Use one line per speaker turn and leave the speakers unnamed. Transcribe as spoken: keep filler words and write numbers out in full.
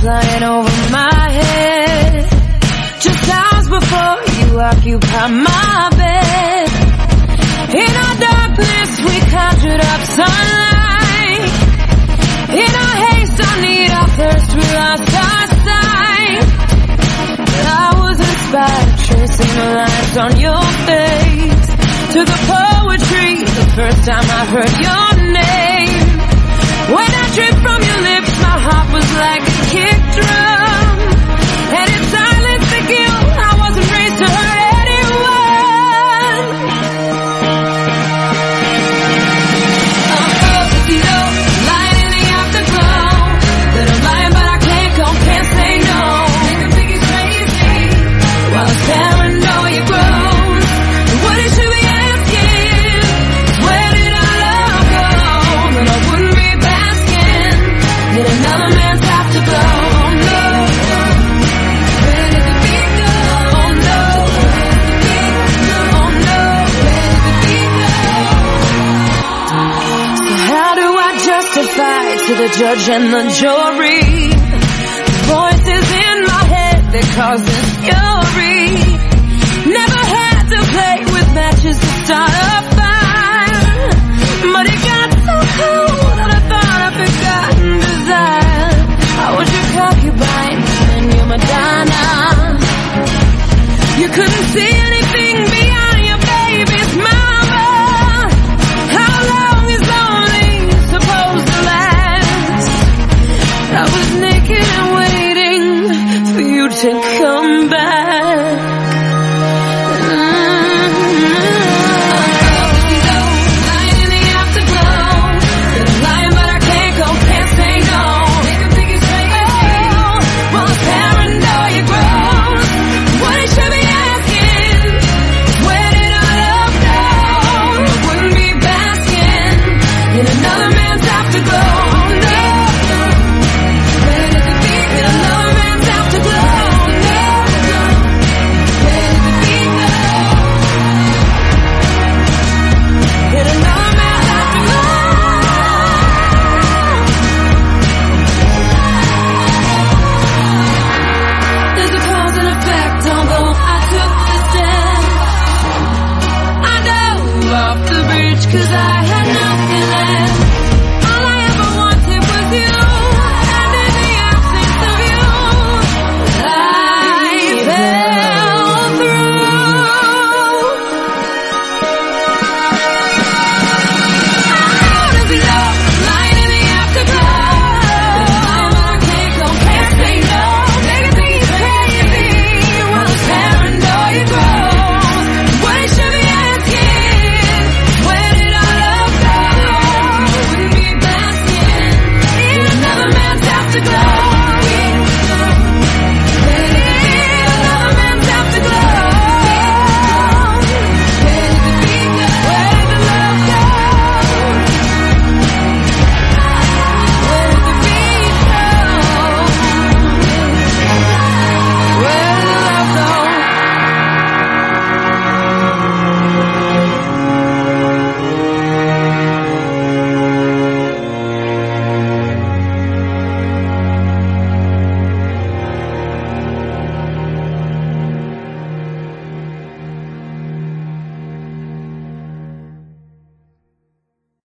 flying over my head. Just hours before you occupy my bed. In our darkness we conjured up sunlight. In our haste, our need, our thirst, we lost our sight. But I was inspired, tracing the lines on your face. To the poetry, the first time I heard your name. When I dripped from your lips, my heart was like a kick drum. And in silence the guilt, I wasn't raised to hurt anyone. Uh-oh, you know, lying in the afterglow. That I'm lying but I can't go, can't say no. Make them think it's crazy, while the paranoia grows. And what it should be asking, where did our love go? That I wouldn't be basking in another man's afterglow. No, where did the beat go? Oh no, oh no, where did the beat go? So how do I justify to the judge and the jury the voices in my head that cause this fury? Never had to play with matches to start a fire, but it got so cold that I thought I'd forgotten desire. I was your concubine and you're Madonna. You couldn't see anything beyond your baby's mama. How long is lonely supposed to last? I was naked and waiting for you to come back. Cause I had nothing